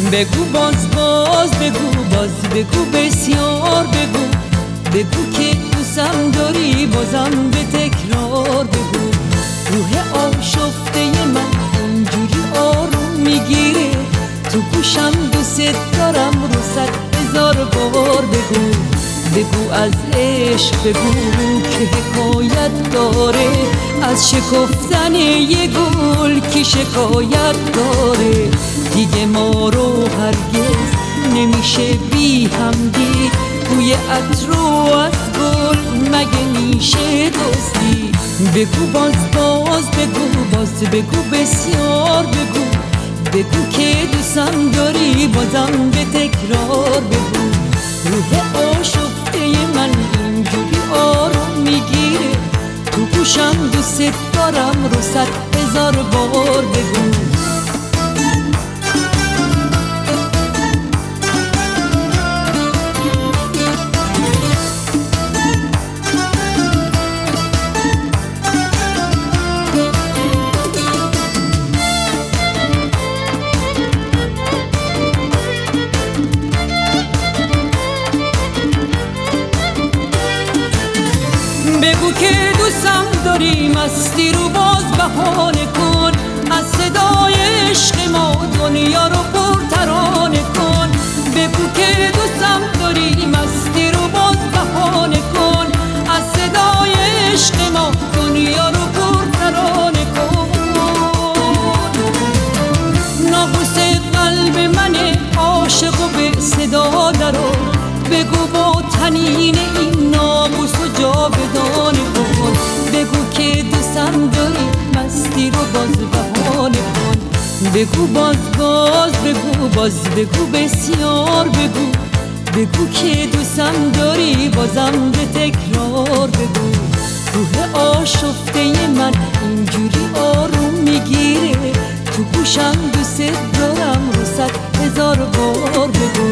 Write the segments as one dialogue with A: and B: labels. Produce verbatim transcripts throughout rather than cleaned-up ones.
A: بگو باز باز بگو باز بگو بسیار بگو بگو که دوستم داری بازم به تکرار بگو روح آشفته من اینجوری آروم میگیره تو گوشم دوست دارم رو صد هزار بار بگو بگو از عشق بگو که حکایت داره از شکفتن یه گل که شکایت داره دیگه ما رو هرگز نمیشه بی هم دید بوی عطر و از گل مگه میشه دوستی بگو باز باز بگو باز بگو بسیار بگو بگو که دوستم داری بازم به تکرار بگو روح آشفته من اینجوری آروم میگیره تو گوشم دوست دارم رو صد هزار بار بگو بگو که دوستم داری مستی رو باز بهانه کن از صدای عشق ما دنیا رو پر ترانه کن بگو که دوستم داری مستی رو باز بهانه کن از صدای عشق ما دنیا رو پر ترانه کن ناقوس قلب من عاشق و به صدا درو بگو با تنین این ناموس و جاودانه کن بگو که دوستم داری مستی رو باز بهانه کن بگو باز باز بگو باز بگو بسیار بگو بگو که دوستم داری بازم به تکرار بگو روح آشفته من اینجوری آروم میگیره تو گوشم دوست دارم رو صد هزار بار بگو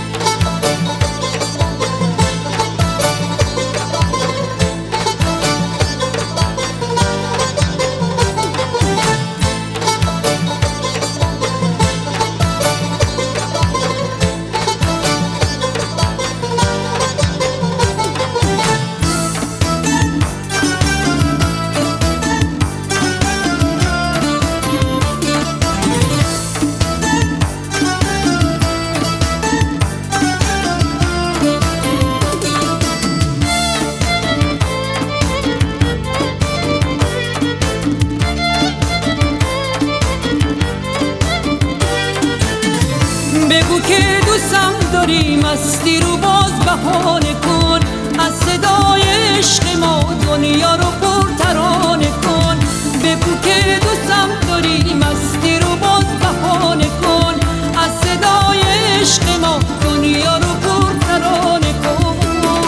A: بگو که دوستم داری مستی رو باز بهانه کن از صدای عشق ما دنیا رو پر ترانه کن بگو که دوستم داری مستی رو باز بهانه کن از صدای عشق ما دنیا رو پر ترانه کن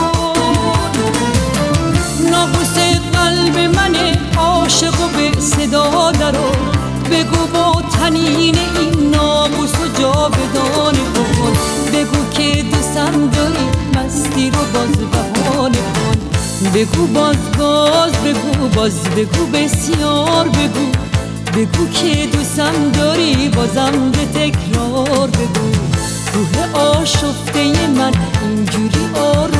A: ناقوس قلب من عاشق و به صدا درو بگو با تنین این ناموس و جاودانه کن بگو که دوستم داری مستی رو باز بهانه کن بگو باز باز بگو باز بگو بسیار بگو بگو که دوستم داری بازم به تکرار بگو روح آشفته من اینجوری آروم